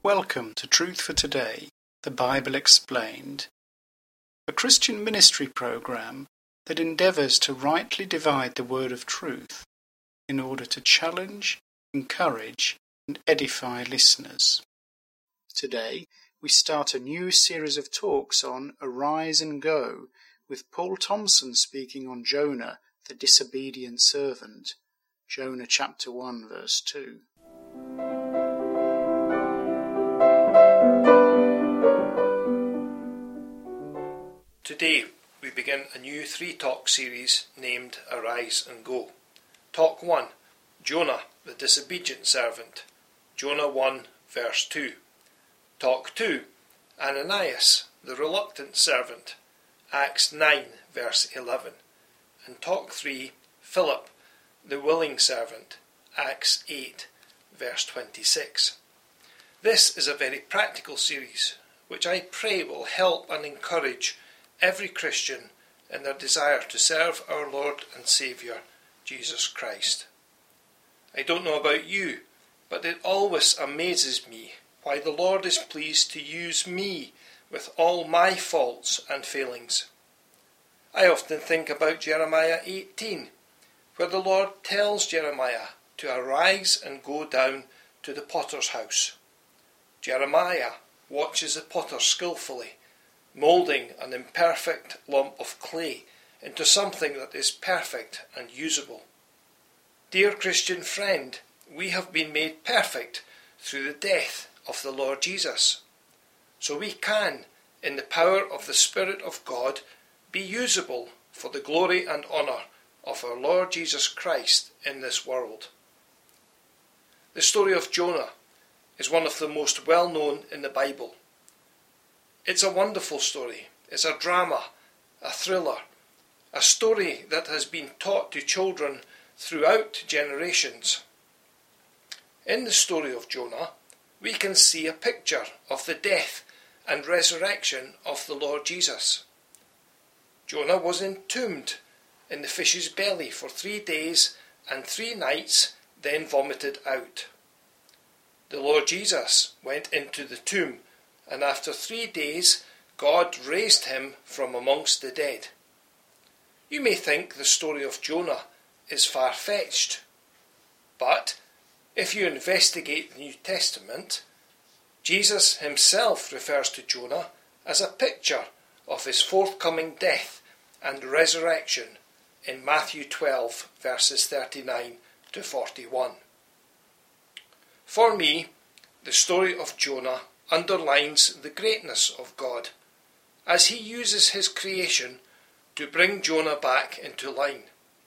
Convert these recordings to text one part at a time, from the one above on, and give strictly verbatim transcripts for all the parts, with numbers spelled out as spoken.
Welcome to Truth for Today, the Bible Explained, a Christian ministry program that endeavours to rightly divide the word of truth in order to challenge, encourage and edify listeners. Today we start a new series of talks on Arise and Go, with Paul Thompson speaking on Jonah, the disobedient servant. Jonah chapter one verse two. Today we begin a new three-talk series named Arise and Go. Talk one, Jonah, the disobedient servant, Jonah one verse two. Talk two, Ananias, the reluctant servant, Acts nine verse eleven. And talk three, Philip, the willing servant, Acts eight verse twenty-six. This is a very practical series which I pray will help and encourage every Christian in their desire to serve our Lord and Saviour, Jesus Christ. I don't know about you, but it always amazes me why the Lord is pleased to use me with all my faults and failings. I often think about Jeremiah eighteen, where the Lord tells Jeremiah to arise and go down to the potter's house. Jeremiah watches the potter skillfully, moulding an imperfect lump of clay into something that is perfect and usable. Dear Christian friend, we have been made perfect through the death of the Lord Jesus. So we can, in the power of the Spirit of God, be usable for the glory and honour of our Lord Jesus Christ in this world. The story of Jonah is one of the most well known in the Bible. It's a wonderful story. It's a drama, a thriller, a story that has been taught to children throughout generations. In the story of Jonah, we can see a picture of the death and resurrection of the Lord Jesus. Jonah was entombed in the fish's belly for three days and three nights, then vomited out. The Lord Jesus went into the tomb, and after three days God raised him from amongst the dead. You may think the story of Jonah is far-fetched, but if you investigate the New Testament, Jesus himself refers to Jonah as a picture of his forthcoming death and resurrection in Matthew twelve verses thirty-nine to forty-one. For me, the story of Jonah underlines the greatness of God as he uses his creation to bring Jonah back into line.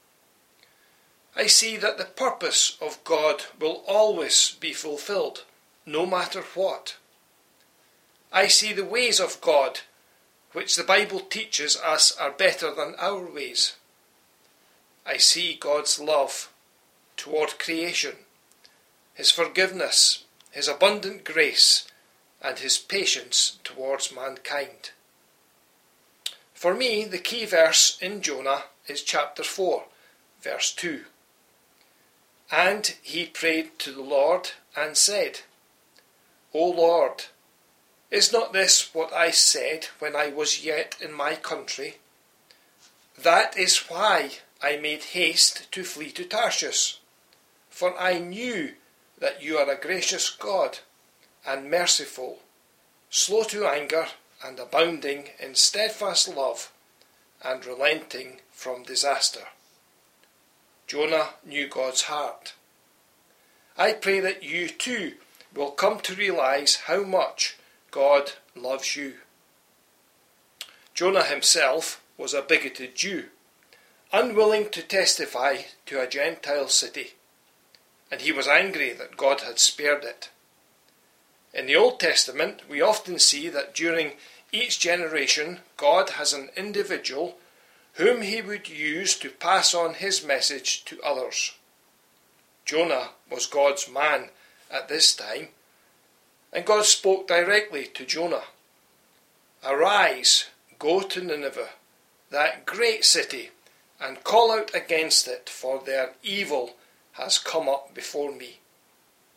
I see that the purpose of God will always be fulfilled, no matter what. I see the ways of God, which the Bible teaches us are better than our ways. I see God's love toward creation, his forgiveness, his abundant grace, and his patience towards mankind. For me, the key verse in Jonah is chapter four, verse two. And he prayed to the Lord and said, O Lord, is not this what I said when I was yet in my country? That is why I made haste to flee to Tarshish, for I knew that you are a gracious God and merciful, slow to anger and abounding in steadfast love and relenting from disaster. Jonah knew God's heart. I pray that you too will come to realise how much God loves you. Jonah himself was a bigoted Jew, unwilling to testify to a Gentile city, and he was angry that God had spared it. In the Old Testament, we often see that during each generation, God has an individual whom he would use to pass on his message to others. Jonah was God's man at this time, and God spoke directly to Jonah. Arise, go to Nineveh, that great city, and call out against it, for their evil has come up before me.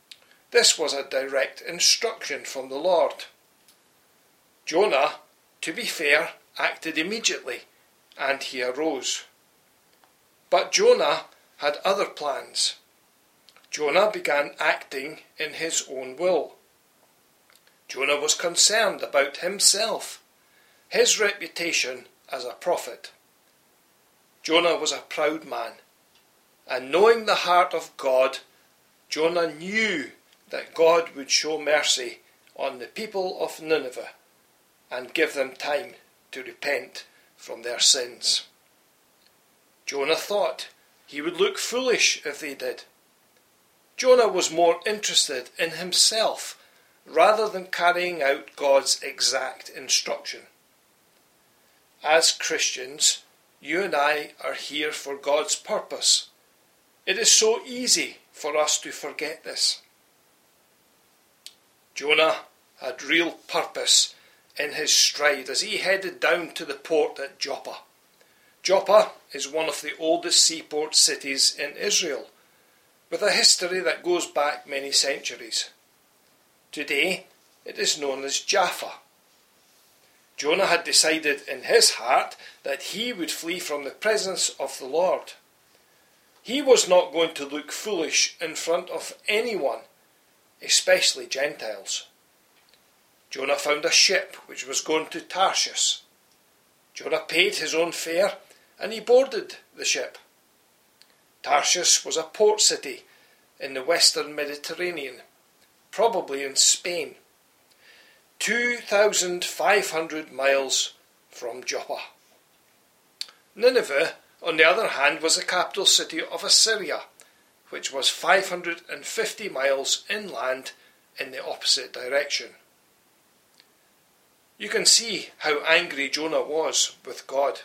This was a direct instruction from the Lord. Jonah, to be fair, acted immediately, and he arose. But Jonah had other plans. Jonah began acting in his own will. Jonah was concerned about himself, his reputation as a prophet. Jonah was a proud man, and knowing the heart of God, Jonah knew that God would show mercy on the people of Nineveh and give them time to repent from their sins. Jonah thought he would look foolish if they did. Jonah was more interested in himself rather than carrying out God's exact instruction. As Christians, you and I are here for God's purpose. It is so easy for us to forget this. Jonah had real purpose in his stride as he headed down to the port at Joppa. Joppa is one of the oldest seaport cities in Israel, with a history that goes back many centuries. Today, it is known as Jaffa. Jonah had decided in his heart that he would flee from the presence of the Lord. He was not going to look foolish in front of anyone, especially Gentiles. Jonah found a ship which was going to Tarshish. Jonah paid his own fare and he boarded the ship. Tarshish was a port city in the western Mediterranean, probably in Spain, two thousand five hundred miles from Joppa. Nineveh, on the other hand, was the capital city of Assyria, which was five hundred fifty miles inland in the opposite direction. You can see how angry Jonah was with God.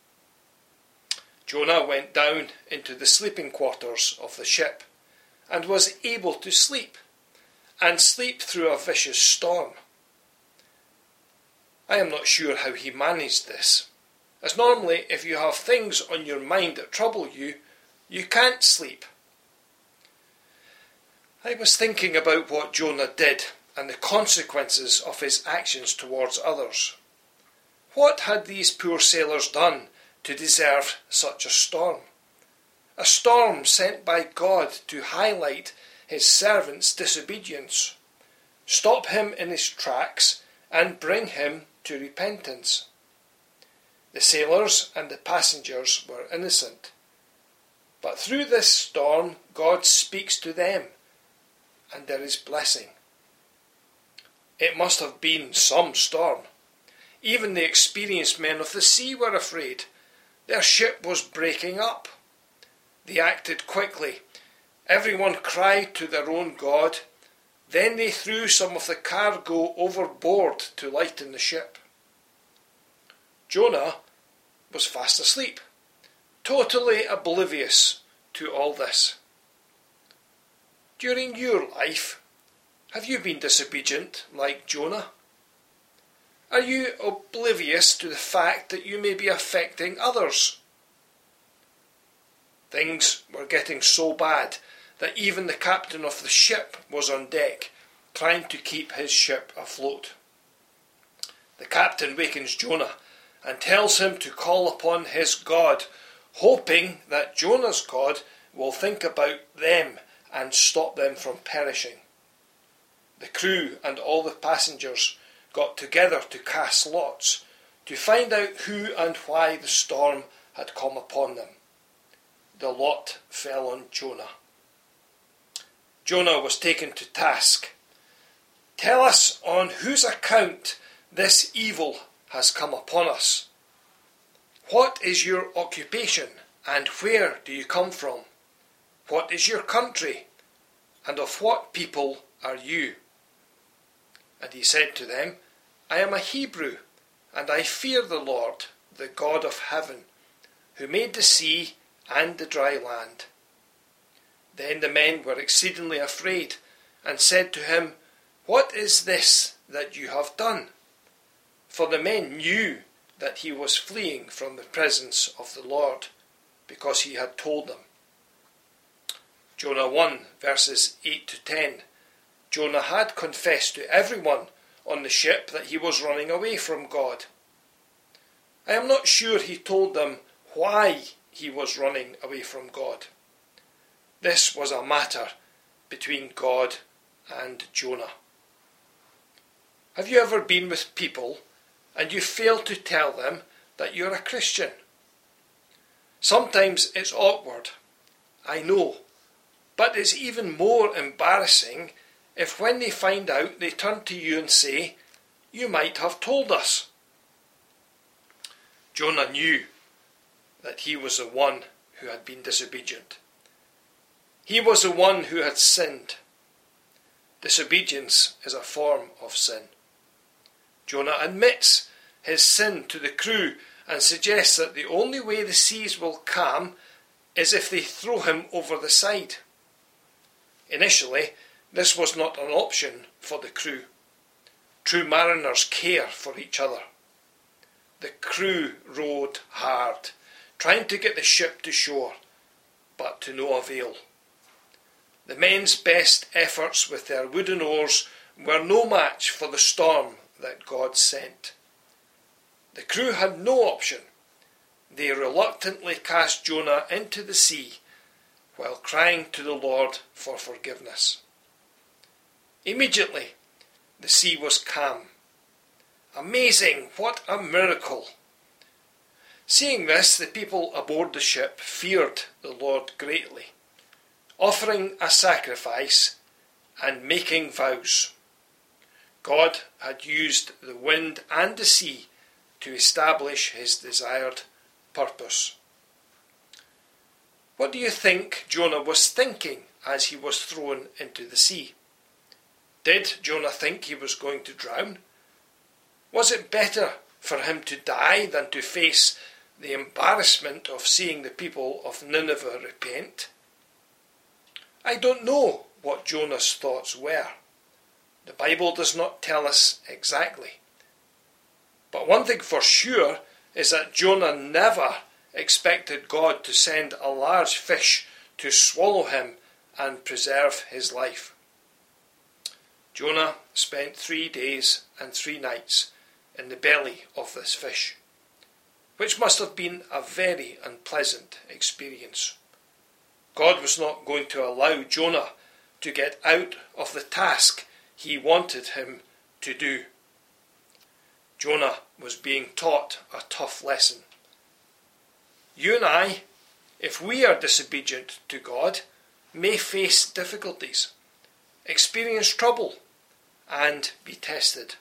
Jonah went down into the sleeping quarters of the ship and was able to sleep, and sleep through a vicious storm. I am not sure how he managed this, as normally if you have things on your mind that trouble you, you can't sleep. I was thinking about what Jonah did and the consequences of his actions towards others. What had these poor sailors done to deserve such a storm? A storm sent by God to highlight his servant's disobedience, stop him in his tracks and bring him to repentance. The sailors and the passengers were innocent, but through this storm God speaks to them, and there is blessing. It must have been some storm. Even the experienced men of the sea were afraid. Their ship was breaking up. They acted quickly. Everyone cried to their own God. Then they threw some of the cargo overboard to lighten the ship. Jonah was fast asleep, totally oblivious to all this. During your life, have you been disobedient like Jonah? Are you oblivious to the fact that you may be affecting others? Things were getting so bad that even the captain of the ship was on deck, trying to keep his ship afloat. The captain wakens Jonah and tells him to call upon his God, hoping that Jonah's God will think about them and stop them from perishing. The crew and all the passengers got together to cast lots to find out who and why the storm had come upon them. The lot fell on Jonah. Jonah was taken to task. Tell us on whose account this evil has come upon us. What is your occupation, and where do you come from? What is your country, and of what people are you? And he said to them, I am a Hebrew, and I fear the Lord, the God of heaven, who made the sea and the dry land. Then the men were exceedingly afraid, and said to him, What is this that you have done? For the men knew that he was fleeing from the presence of the Lord, because he had told them. Jonah one, verses eight to ten. Jonah had confessed to everyone on the ship that he was running away from God. I am not sure he told them why he was running away from God. This was a matter between God and Jonah. Have you ever been with people and you fail to tell them that you're a Christian? Sometimes it's awkward, I know, but it's even more embarrassing if when they find out they turn to you and say, "You might have told us." Jonah knew that he was the one who had been disobedient. He was the one who had sinned. Disobedience is a form of sin. Jonah admits his sin to the crew and suggests that the only way the seas will calm is if they throw him over the side. Initially, this was not an option for the crew. True mariners care for each other. The crew rowed hard, trying to get the ship to shore, but to no avail. The men's best efforts with their wooden oars were no match for the storm that God sent. The crew had no option. They reluctantly cast Jonah into the sea while crying to the Lord for forgiveness. Immediately, the sea was calm. Amazing! What a miracle! Seeing this, the people aboard the ship feared the Lord greatly, offering a sacrifice and making vows. God had used the wind and the sea to establish his desired purpose. What do you think Jonah was thinking as he was thrown into the sea? Did Jonah think he was going to drown? Was it better for him to die than to face the embarrassment of seeing the people of Nineveh repent? I don't know what Jonah's thoughts were. The Bible does not tell us exactly. But one thing for sure is that Jonah never expected God to send a large fish to swallow him and preserve his life. Jonah spent three days and three nights in the belly of this fish, which must have been a very unpleasant experience. God was not going to allow Jonah to get out of the task he wanted him to do. Jonah was being taught a tough lesson. You and I, if we are disobedient to God, may face difficulties, experience trouble, and be tested.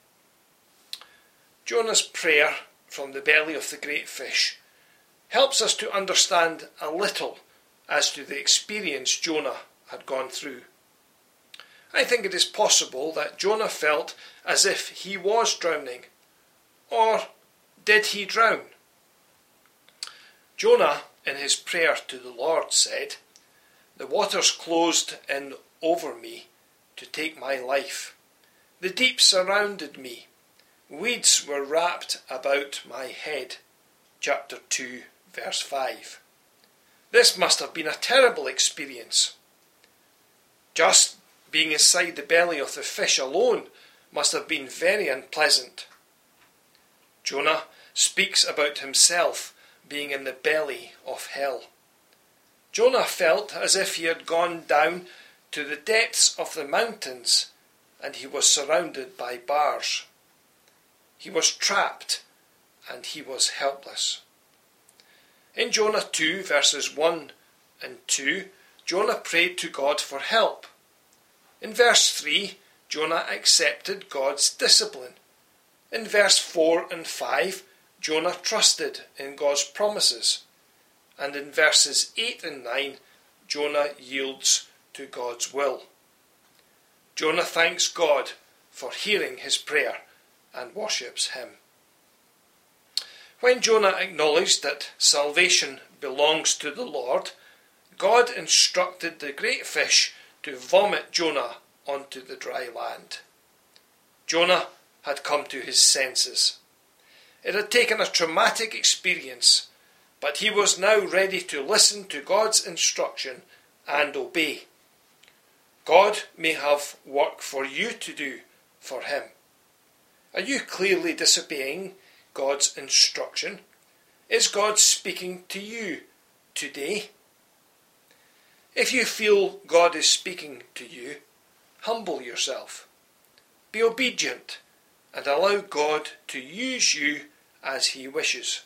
Jonah's prayer from the belly of the great fish helps us to understand a little as to the experience Jonah had gone through. I think it is possible that Jonah felt as if he was drowning. Or did he drown? Jonah, in his prayer to the Lord, said, "The waters closed in over me to take my life. The deep surrounded me. Weeds were wrapped about my head." Chapter two, verse five. This must have been a terrible experience. Just being inside the belly of the fish alone must have been very unpleasant. Jonah speaks about himself being in the belly of hell. Jonah felt as if he had gone down to the depths of the mountains and he was surrounded by bars. He was trapped and he was helpless. In Jonah two, verses one and two, Jonah prayed to God for help. In verse three, Jonah accepted God's discipline. In verse four and five, Jonah trusted in God's promises. And in verses eight and nine, Jonah yields to God's will. Jonah thanks God for hearing his prayer and worships him. When Jonah acknowledged that salvation belongs to the Lord, God instructed the great fish to vomit Jonah onto the dry land. Jonah had come to his senses. It had taken a traumatic experience, but he was now ready to listen to God's instruction and obey. God may have work for you to do for him. Are you clearly disobeying God's instruction? Is God speaking to you today? If you feel God is speaking to you, humble yourself. Be obedient and allow God to use you as he wishes.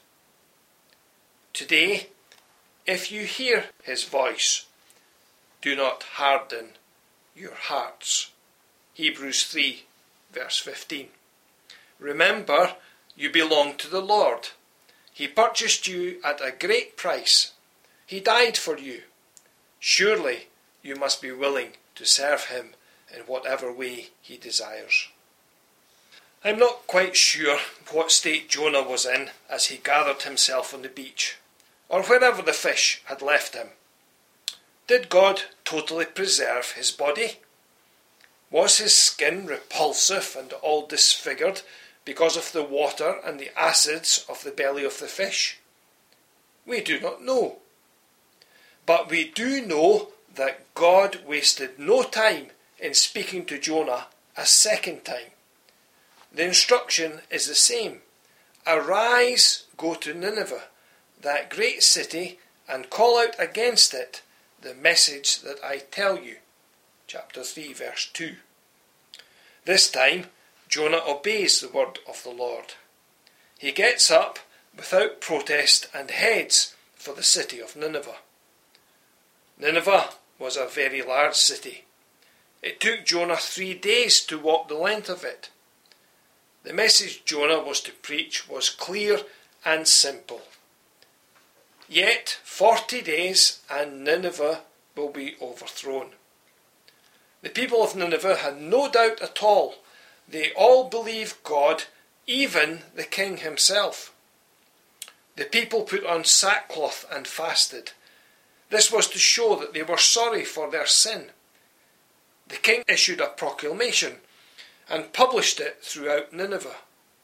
Today, if you hear his voice, do not harden your hearts. Hebrews three, verse fifteen. Remember, you belong to the Lord. He purchased you at a great price. He died for you. Surely you must be willing to serve him in whatever way he desires. I'm not quite sure what state Jonah was in as he gathered himself on the beach, or wherever the fish had left him. Did God totally preserve his body? Was his skin repulsive and all disfigured because of the water and the acids of the belly of the fish? We do not know. But we do know that God wasted no time in speaking to Jonah a second time. The instruction is the same. Arise, go to Nineveh, that great city, and call out against it the message that I tell you. Chapter three, verse two. This time, Jonah obeys the word of the Lord. He gets up without protest and heads for the city of Nineveh. Nineveh was a very large city. It took Jonah three days to walk the length of it. The message Jonah was to preach was clear and simple. Yet forty days and Nineveh will be overthrown. The people of Nineveh had no doubt at all. They all believed God, even the king himself. The people put on sackcloth and fasted. This was to show that they were sorry for their sin. The king issued a proclamation and published it throughout Nineveh.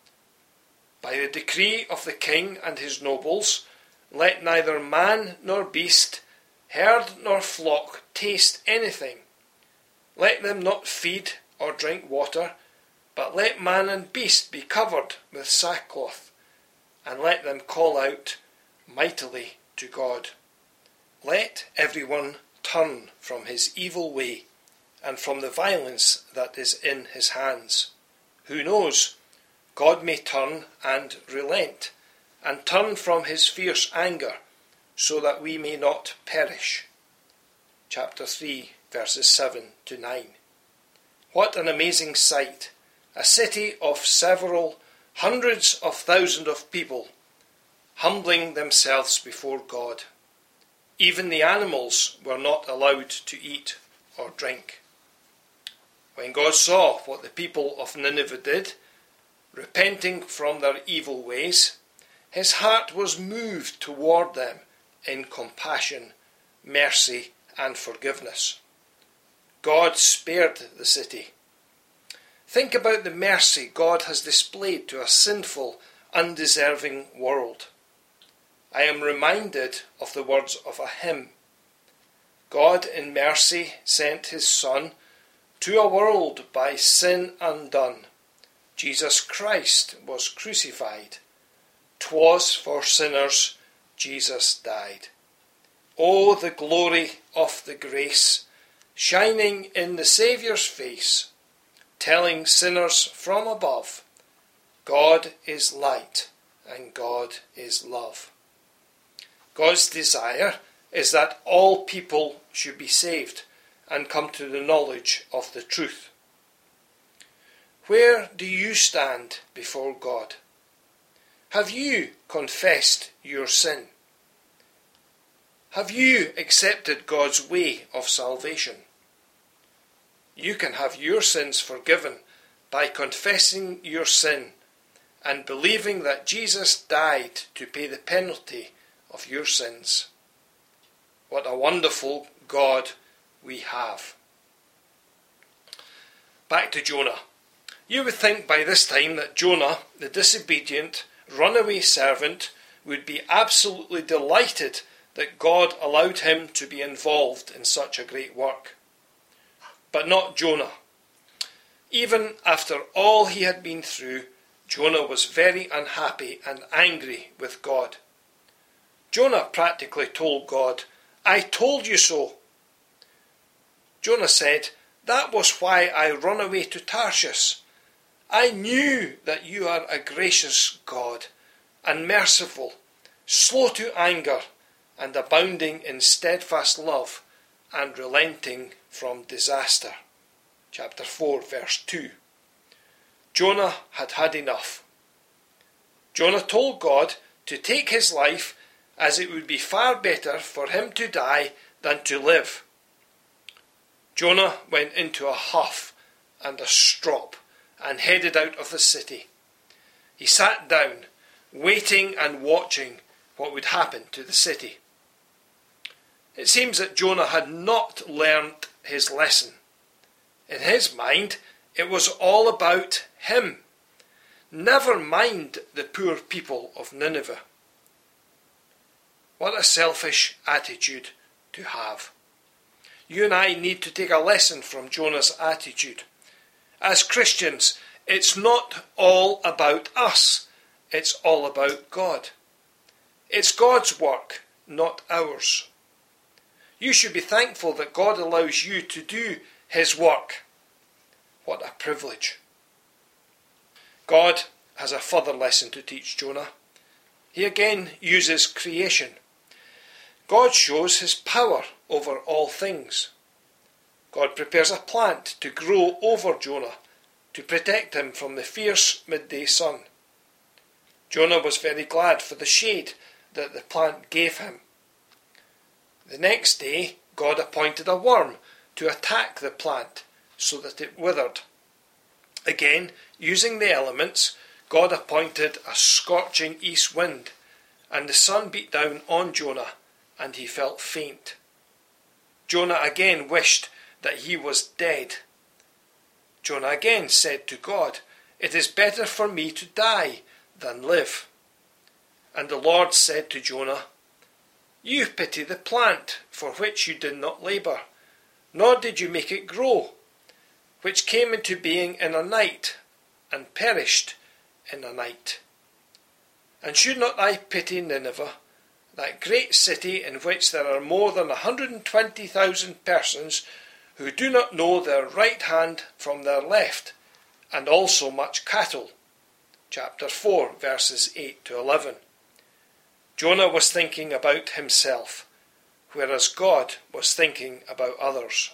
By the decree of the king and his nobles, let neither man nor beast, herd nor flock taste anything. Let them not feed or drink water, but let man and beast be covered with sackcloth, and let them call out mightily to God. Let everyone turn from his evil way, and from the violence that is in his hands. Who knows? God may turn and relent, and turn from his fierce anger, so that we may not perish. Chapter three, verses seven to nine. What an amazing sight! A city of several hundreds of thousands of people, humbling themselves before God. Even the animals were not allowed to eat or drink. When God saw what the people of Nineveh did, repenting from their evil ways, his heart was moved toward them in compassion, mercy, and forgiveness. God spared the city. Think about the mercy God has displayed to a sinful, undeserving world. I am reminded of the words of a hymn. God in mercy sent his Son to a world by sin undone. Jesus Christ was crucified. 'Twas for sinners Jesus died. Oh, the glory of the grace shining in the Saviour's face, telling sinners from above, God is light and God is love. God's desire is that all people should be saved and come to the knowledge of the truth. Where do you stand before God? Have you confessed your sin? Have you accepted God's way of salvation? You can have your sins forgiven by confessing your sin and believing that Jesus died to pay the penalty of your sins. What a wonderful God we have. Back to Jonah. You would think by this time that Jonah, the disobedient, runaway servant, would be absolutely delighted that God allowed him to be involved in such a great work. but not Jonah. Even after all he had been through, Jonah was very unhappy and angry with God. Jonah practically told God, "I told you so." Jonah said, "That was why I run away to Tarshish. I knew that you are a gracious God and merciful, slow to anger, and abounding in steadfast love, and relenting from disaster." Chapter four, verse two. Jonah had had enough. Jonah told God to take his life, as it would be far better for him to die than to live. Jonah went into a huff and a strop and headed out of the city. He sat down, waiting and watching what would happen to the city. It seems that Jonah had not learnt his lesson. In his mind, it was all about him. Never mind the poor people of Nineveh. What a selfish attitude to have. You and I need to take a lesson from Jonah's attitude. As Christians, it's not all about us. It's all about God. It's God's work, not ours. You should be thankful that God allows you to do his work. What a privilege. God has a further lesson to teach Jonah. He again uses creation. God shows his power over all things. God prepares a plant to grow over Jonah to protect him from the fierce midday sun. Jonah was very glad for the shade that the plant gave him. The next day, God appointed a worm to attack the plant so that it withered. Again, using the elements, God appointed a scorching east wind, and the sun beat down on Jonah, and he felt faint. Jonah again wished that he was dead. Jonah again said to God, "It is better for me to die than live." And the Lord said to Jonah, "You pity the plant for which you did not labour, nor did you make it grow, which came into being in a night and perished in a night. And should not I pity Nineveh, that great city in which there are more than one hundred twenty thousand persons who do not know their right hand from their left, and also much cattle?" Chapter four, verses eight to eleven. Jonah was thinking about himself, whereas God was thinking about others.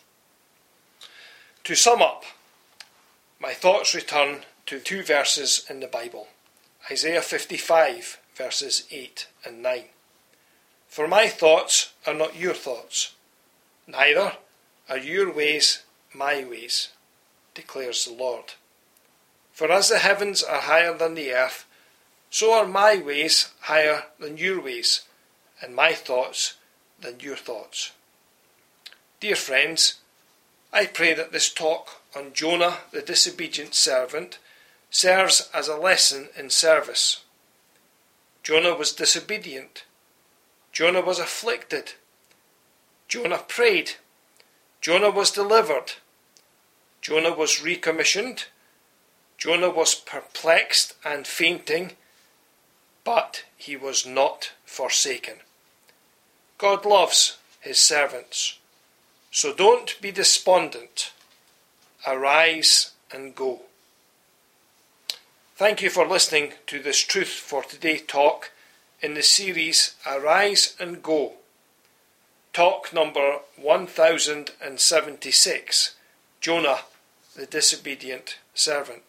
To sum up, my thoughts return to two verses in the Bible, Isaiah fifty-five, verses eight and nine. "For my thoughts are not your thoughts, neither are your ways my ways, declares the Lord. For as the heavens are higher than the earth, so are my ways higher than your ways, and my thoughts than your thoughts." Dear friends, I pray that this talk on Jonah the disobedient servant serves as a lesson in service. Jonah was disobedient. Jonah was afflicted. Jonah prayed. Jonah was delivered. Jonah was recommissioned. Jonah was perplexed and fainting, but he was not forsaken. God loves his servants, so don't be despondent. Arise and go. Thank you for listening to this Truth for Today talk in the series Arise and Go. Talk number one thousand seventy-six, Jonah the disobedient servant.